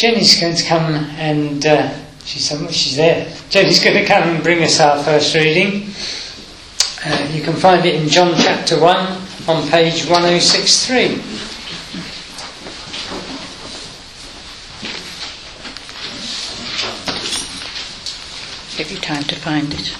Jenny's going to come and she's there. Jenny's going to come and bring us our first reading. You can find it in John chapter 1 on page 1063. Give you time to find it.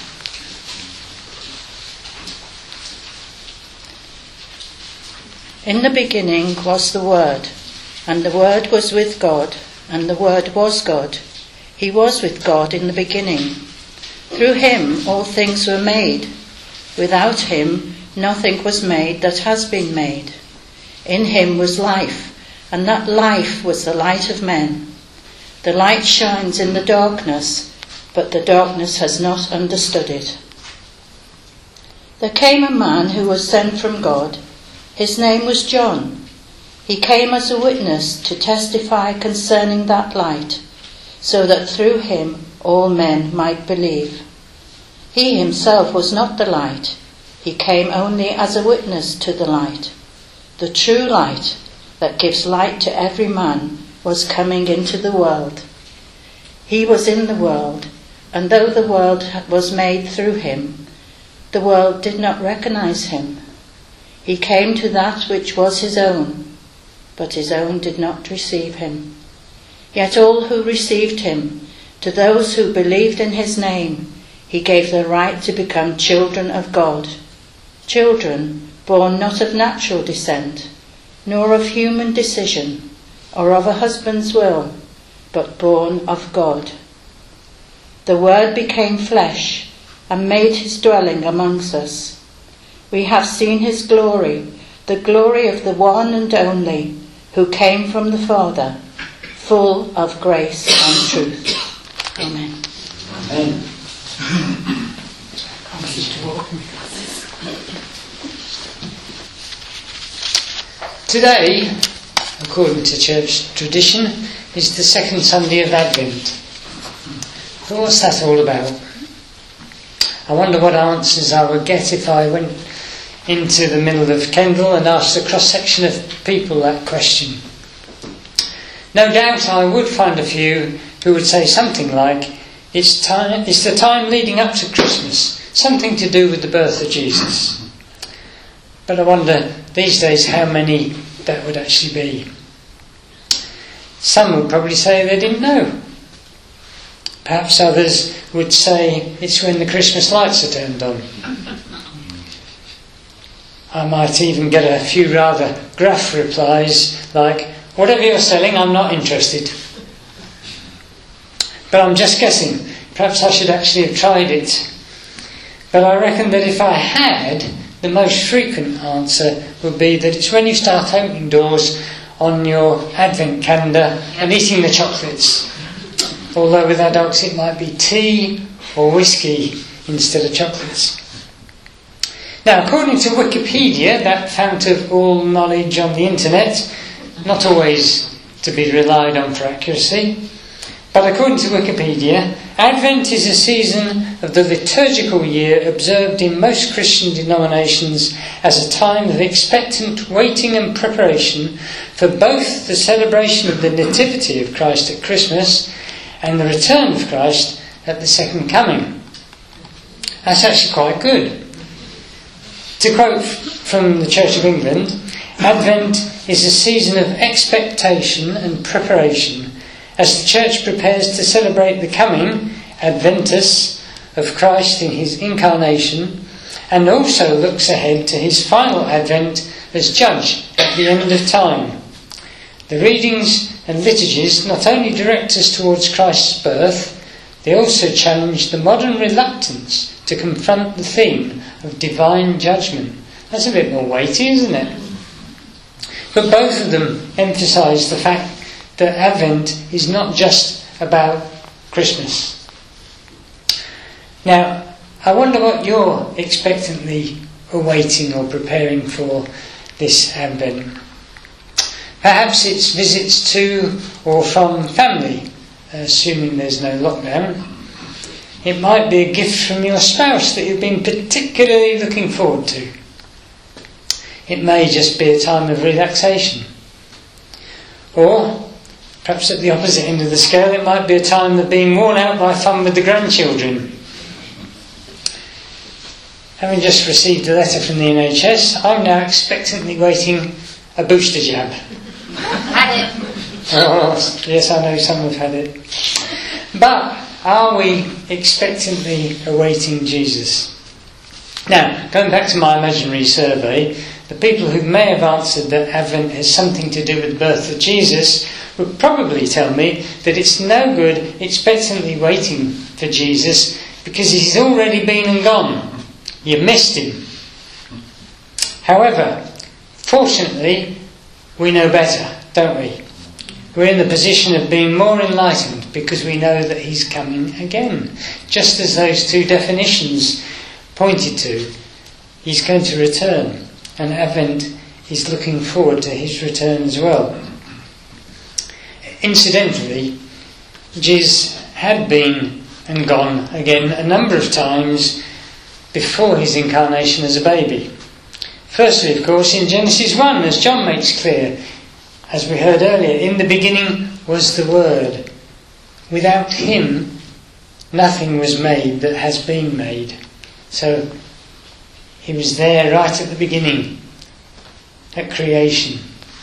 In the beginning was the Word, and the Word was with God, and the Word was God. He was with God in the beginning. Through him all things were made. Without him nothing was made that has been made. In him was life, and that life was the light of men. The light shines in the darkness, but the darkness has not understood it. There came a man who was sent from God. His name was John. He came as a witness to testify concerning that light, so that through him all men might believe. He himself was not the light. He came only as a witness to the light. The true light that gives light to every man was coming into the world. He was in the world, and though the world was made through him, the world did not recognize him. He came to that which was his own, but his own did not receive him. Yet all who received him, to those who believed in his name, he gave the right to become children of God. Children born not of natural descent, nor of human decision, or of a husband's will, but born of God. The Word became flesh and made his dwelling amongst us. We have seen his glory, the glory of the one and only, who came from the Father, full of grace and truth. Amen. Amen. Today, according to church tradition, is the second Sunday of Advent. So what's that all about? I wonder what answers I would get if I went into the middle of Kendal and asked a cross-section of people that question. No doubt I would find a few who would say something like, it's the time leading up to Christmas, something to do with the birth of Jesus. But I wonder these days how many that would actually be. Some would probably say they didn't know. Perhaps others would say it's when the Christmas lights are turned on. I might even get a few rather gruff replies like, whatever you're selling, I'm not interested. But I'm just guessing. Perhaps I should actually have tried it. But I reckon that if I had, the most frequent answer would be that it's when you start opening doors on your Advent calendar and eating the chocolates. Although with adults it might be tea or whiskey instead of chocolates. Now, according to Wikipedia, that fount of all knowledge on the internet, not always to be relied on for accuracy, but according to Wikipedia, Advent is a season of the liturgical year observed in most Christian denominations as a time of expectant waiting and preparation for both the celebration of the Nativity of Christ at Christmas and the return of Christ at the second coming. That's actually quite good. To quote from the Church of England, Advent is a season of expectation and preparation as the Church prepares to celebrate the coming, Adventus, of Christ in his incarnation, and also looks ahead to his final advent as Judge at the end of time. The readings and liturgies not only direct us towards Christ's birth, they also challenge the modern reluctance to confront the theme of divine judgment. That's a bit more weighty, isn't it? But both of them emphasise the fact that Advent is not just about Christmas. Now, I wonder what you're expectantly awaiting or preparing for this Advent. Perhaps it's visits to or from family, assuming there's no lockdown. It might be a gift from your spouse that you've been particularly looking forward to. It may just be a time of relaxation. Or Perhaps at the opposite end of the scale, it might be a time of being worn out by fun with the grandchildren. Having just received a letter from the NHS, I'm now expectantly waiting a booster jab. Had it. Oh, yes, I know some have had it. But are we expectantly awaiting Jesus? Now, going back to my imaginary survey, the people who may have answered that Advent has something to do with the birth of Jesus would probably tell me that it's no good expectantly waiting for Jesus because he's already been and gone. You missed him. However, fortunately, we know better, don't we? We're in the position of being more enlightened because we know that he's coming again. Just as those two definitions pointed to, he's going to return. And Advent is looking forward to his return as well. Incidentally, Jesus had been and gone again a number of times before his incarnation as a baby. Firstly, of course, in Genesis 1, as John makes clear, as we heard earlier, in the beginning was the Word. Without him, nothing was made that has been made. So, he was there right at the beginning, at creation.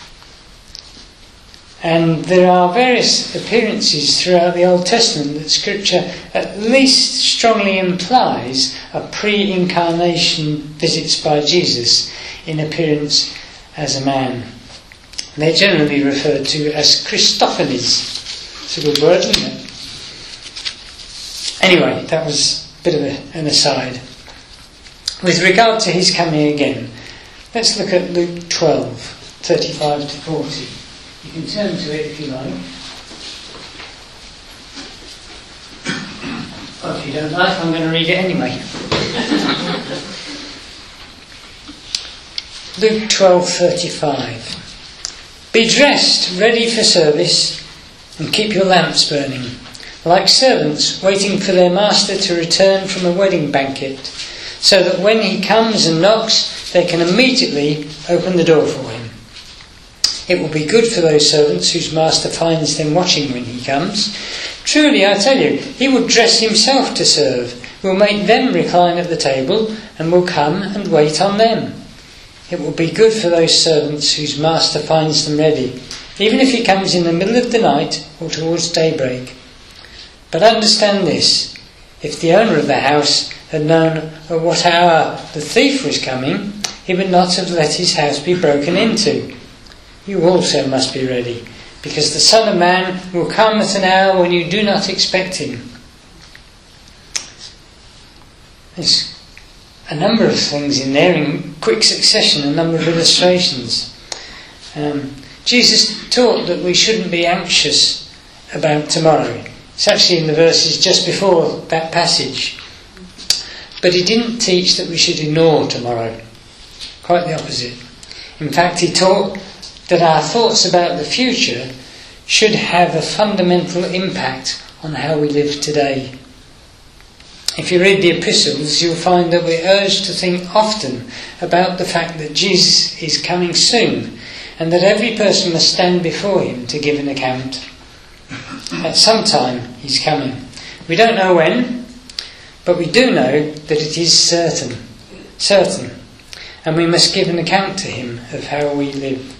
And there are various appearances throughout the Old Testament that Scripture at least strongly implies are pre-incarnation visits by Jesus in appearance as a man. They're generally referred to as Christophanies. It's a good word, isn't it? Anyway, that was a bit of an aside. With regard to his coming again, let's look at Luke 12, 35 to 40. You can turn to it if you like. Or if you don't like, I'm going to read it anyway. Luke 12:35. Be dressed, ready for service, and keep your lamps burning, like servants waiting for their master to return from a wedding banquet, so that when he comes and knocks, they can immediately open the door for him. It will be good for those servants whose master finds them watching when he comes. Truly, I tell you, he will dress himself to serve, will make them recline at the table, and will come and wait on them. It will be good for those servants whose master finds them ready, even if he comes in the middle of the night or towards daybreak. But understand this, if the owner of the house had known at what hour the thief was coming, he would not have let his house be broken into. You also must be ready, because the Son of Man will come at an hour when you do not expect him. There's a number of things in there in quick succession, a number of illustrations. Jesus taught that we shouldn't be anxious about tomorrow. It's actually in the verses just before that passage. But he didn't teach that we should ignore tomorrow. Quite the opposite. In fact, he taught that our thoughts about the future should have a fundamental impact on how we live today. If you read the epistles, you'll find that we're urged to think often about the fact that Jesus is coming soon, and that every person must stand before him to give an account. At some time he's coming. We don't know when, but we do know that it is certain, and we must give an account to him of how we live.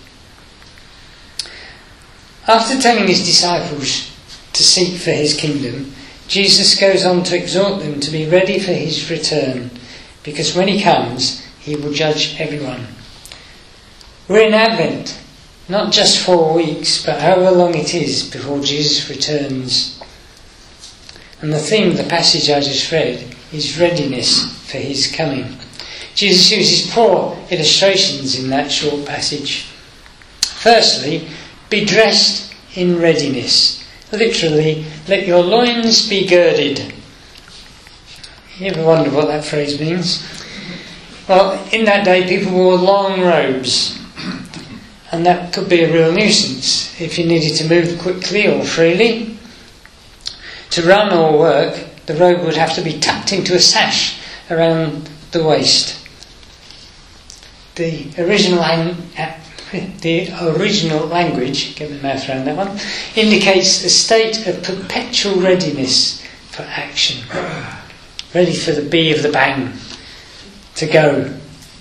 After telling his disciples to seek for his kingdom, Jesus goes on to exhort them to be ready for his return, because when he comes, he will judge everyone. We're in Advent, not just 4 weeks, but however long it is before Jesus returns. And the theme of the passage I just read is readiness for his coming. Jesus uses 4 illustrations in that short passage. Firstly, be dressed in readiness. Literally, let your loins be girded. You ever wonder what that phrase means? Well, in that day people wore long robes, and that could be a real nuisance if you needed to move quickly or freely. To run or work, the robe would have to be tucked into a sash around the waist. The original the original language, get my mouth around that one, indicates a state of perpetual readiness for action. Ready for the bee of the bang to go.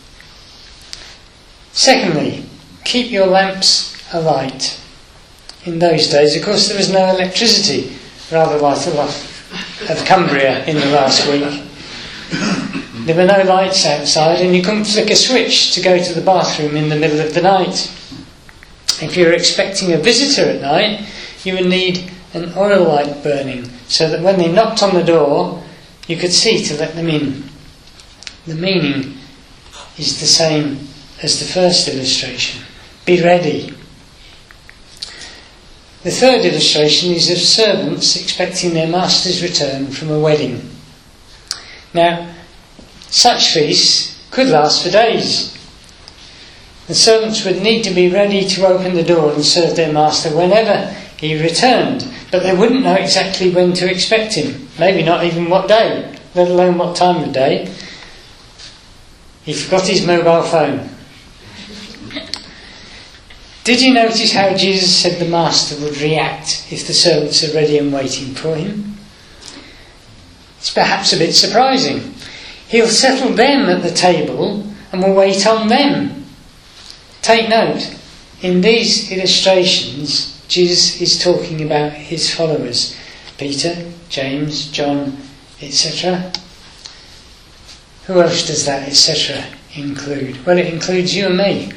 Secondly, keep your lamps alight. In those days, of course, there was no electricity, rather like the lot of Cumbria in the last week. There were no lights outside, and you couldn't flick a switch to go to the bathroom in the middle of the night. If you were expecting a visitor at night, you would need an oil light burning, so that when they knocked on the door, you could see to let them in. The meaning is the same as the first illustration. Be ready. The third illustration is of servants expecting their master's return from a wedding. Now, such feasts could last for days. The servants would need to be ready to open the door and serve their master whenever he returned, but they wouldn't know exactly when to expect him, maybe not even what day, let alone what time of day. He forgot his mobile phone. Did you notice how Jesus said the master would react if the servants are ready and waiting for him? It's perhaps a bit surprising. He'll settle them at the table and will wait on them. Take note, in these illustrations, Jesus is talking about his followers, Peter, James, John, etc. Who else does that etc. include? Well, it includes you and me.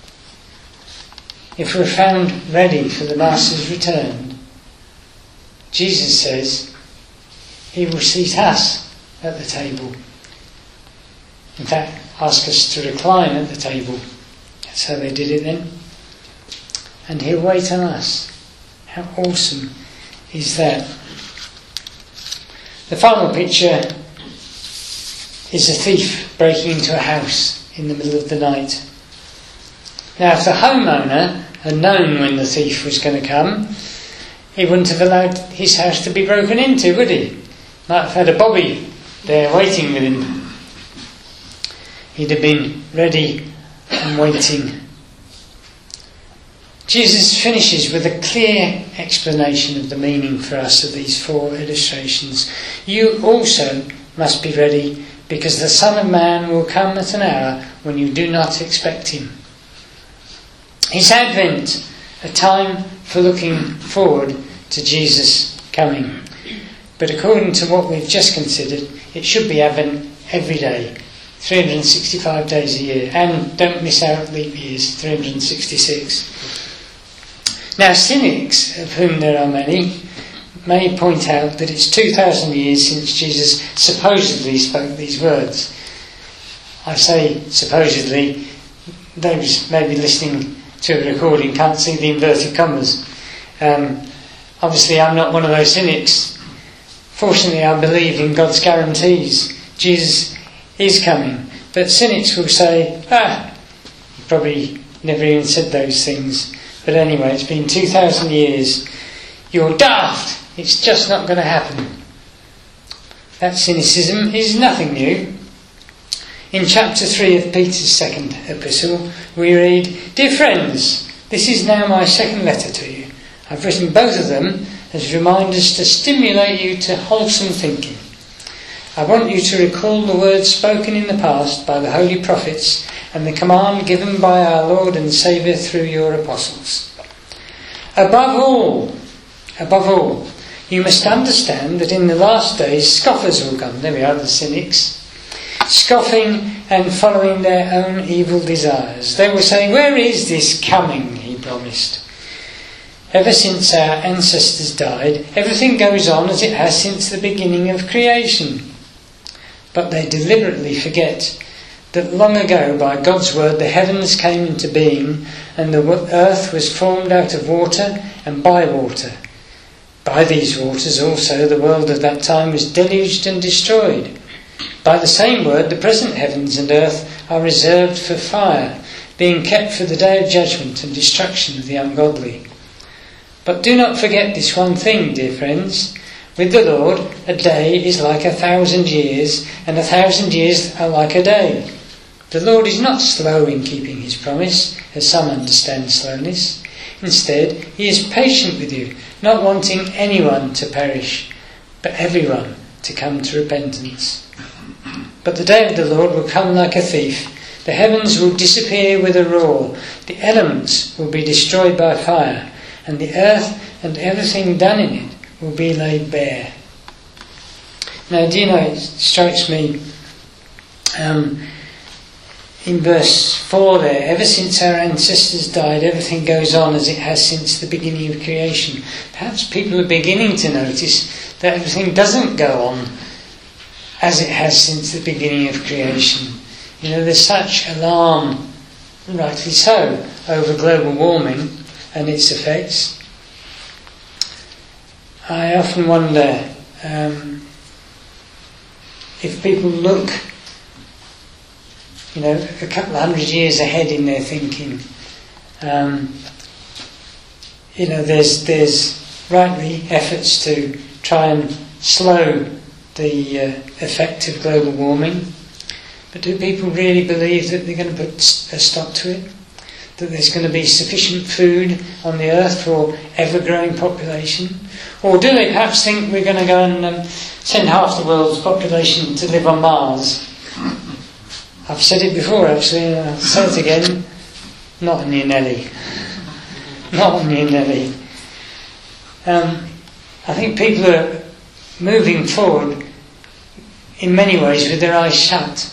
If we're found ready for the Master's return, Jesus says he will seat us at the table. In fact, ask us to recline at the table. That's how they did it then. And he'll wait on us. How awesome is that? The final picture is a thief breaking into a house in the middle of the night. Now, if the homeowner had known when the thief was going to come, he wouldn't have allowed his house to be broken into, would he? Might have had a bobby there waiting with him. He'd have been ready and waiting. Jesus finishes with a clear explanation of the meaning for us of these four illustrations. You also must be ready, because the Son of Man will come at an hour when you do not expect him. It's Advent, a time for looking forward to Jesus coming. But according to what we've just considered, it should be Advent every day, 365 days a year. And don't miss out leap years, 366. Now, cynics, of whom there are many, may point out that it's 2,000 years since Jesus supposedly spoke these words. I say supposedly, those maybe listening to a recording can't see the inverted commas. Obviously I'm not one of those cynics. Fortunately, I believe in God's guarantees. Jesus is coming. But cynics will say, he probably never even said those things. But anyway, it's been 2,000 years. You're daft. It's just not going to happen. That cynicism is nothing new. In chapter 3 of Peter's second epistle, we read, "Dear friends, this is now my second letter to you. I've written both of them as reminders to stimulate you to wholesome thinking. I want you to recall the words spoken in the past by the holy prophets and the command given by our Lord and Saviour through your apostles. Above all, you must understand that in the last days scoffers will come." There we are, the cynics. "Scoffing and following their own evil desires. They will say, 'Where is this coming he promised?' Ever since our ancestors died, everything goes on as it has since the beginning of creation. But they deliberately forget that long ago by God's word the heavens came into being and the earth was formed out of water and by water. By these waters also the world of that time was deluged and destroyed. By the same word the present heavens and earth are reserved for fire, being kept for the day of judgment and destruction of the ungodly. But do not forget this one thing, dear friends. With the Lord, a day is like 1,000 years, and 1,000 years are like a day. The Lord is not slow in keeping his promise, as some understand slowness. Instead, he is patient with you, not wanting anyone to perish, but everyone to come to repentance. But the day of the Lord will come like a thief. The heavens will disappear with a roar. The elements will be destroyed by fire, and the earth and everything done in it will be laid bare. Now, do you know, it strikes me in verse 4 there, ever since our ancestors died, everything goes on as it has since the beginning of creation. Perhaps people are beginning to notice that everything doesn't go on as it has since the beginning of creation. You know, there's such alarm, rightly so, over global warming and its effects. I often wonder if people look, you know, a couple of 100 years ahead in their thinking. You know, there's rightly efforts to try and slow the effect of global warming. But do people really believe that they're going to put a stop to it? That there's going to be sufficient food on the earth for ever-growing population? Or do they perhaps think we're going to go and send half the world's population to live on Mars? I've said it before, actually, and I'll say it again. Not on your Nelly. Not on your Nelly. I think people are moving forward in many ways with their eyes shut.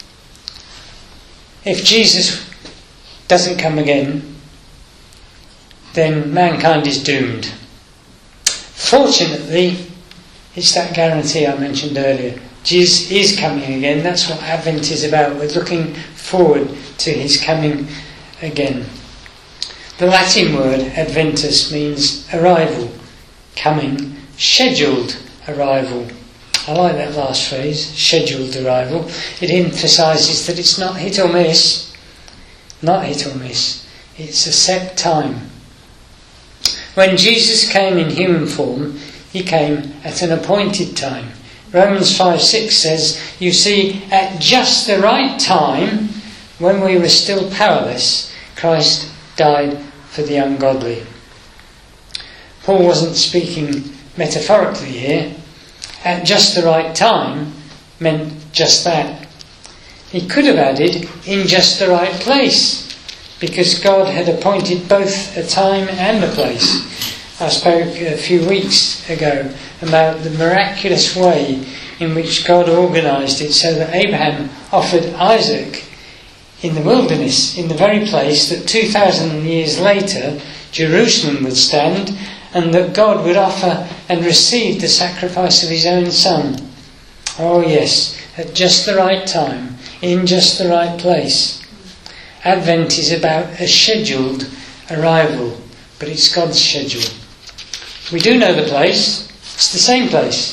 If Jesus doesn't come again, then mankind is doomed. Fortunately, it's that guarantee I mentioned earlier. Jesus is coming again. That's what Advent is about. We're looking forward to his coming again. The Latin word adventus means arrival, coming, scheduled arrival. I like that last phrase, scheduled arrival. It emphasises that it's not hit or miss. Not hit or miss. It's a set time. When Jesus came in human form, he came at an appointed time. Romans 5:6 says, you see, at just the right time, when we were still powerless, Christ died for the ungodly. Paul wasn't speaking metaphorically here. At just the right time meant just that. He could have added, in just the right place, because God had appointed both a time and a place. I spoke a few weeks ago about the miraculous way in which God organised it so that Abraham offered Isaac in the wilderness, in the very place that 2,000 years later Jerusalem would stand, and that God would offer and receive the sacrifice of his own son. Oh yes, at just the right time, in just the right place. Advent is about a scheduled arrival, but it's God's schedule. We do know the place. It's the same place.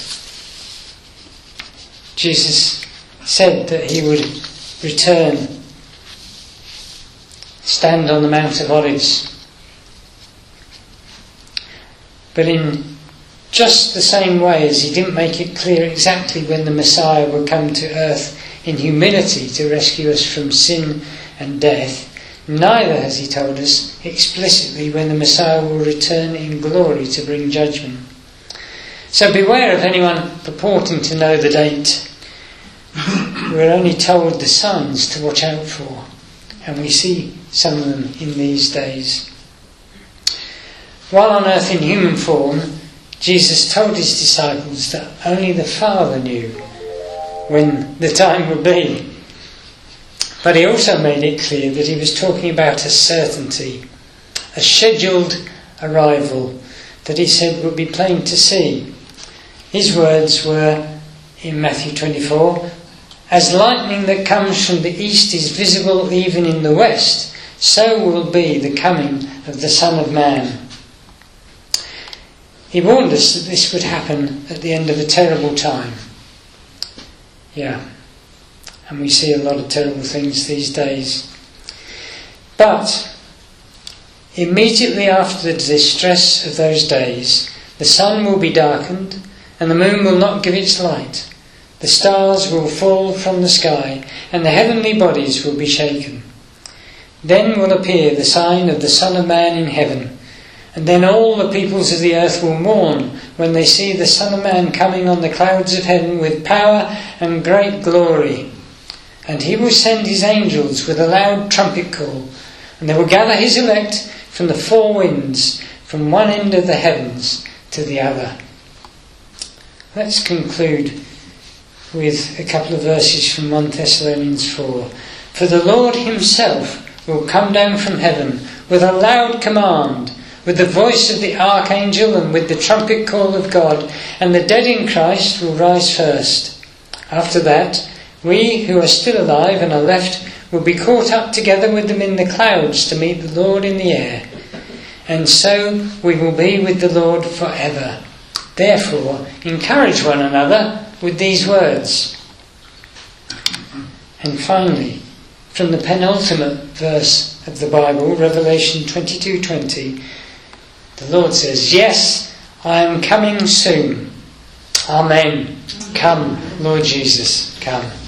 Jesus said that he would return, stand on the Mount of Olives. But in just the same way as he didn't make it clear exactly when the Messiah would come to earth in humility to rescue us from sin and death, neither has he told us explicitly when the Messiah will return in glory to bring judgment. So beware of anyone purporting to know the date. We're only told the signs to watch out for, and we see some of them in these days. While on earth in human form, Jesus told his disciples that only the Father knew when the time would be. But he also made it clear that he was talking about a certainty, a scheduled arrival that he said would be plain to see. His words were, in Matthew 24, as lightning that comes from the east is visible even in the west, so will be the coming of the Son of Man. He warned us that this would happen at the end of a terrible time. Yeah, and we see a lot of terrible things these days. But immediately after the distress of those days, the sun will be darkened, and the moon will not give its light. The stars will fall from the sky, and the heavenly bodies will be shaken. Then will appear the sign of the Son of Man in heaven. And then all the peoples of the earth will mourn when they see the Son of Man coming on the clouds of heaven with power and great glory. And he will send his angels with a loud trumpet call, and they will gather his elect from the four winds, from one end of the heavens to the other. Let's conclude with a couple of verses from 1 Thessalonians 4. For the Lord himself will come down from heaven with a loud command, with the voice of the archangel and with the trumpet call of God, and the dead in Christ will rise first. After that, we who are still alive and are left will be caught up together with them in the clouds to meet the Lord in the air. And so we will be with the Lord forever. Therefore, encourage one another with these words. And finally, from the penultimate verse of the Bible, Revelation 22:20, the Lord says, "Yes, I am coming soon. Amen. Come, Lord Jesus, come."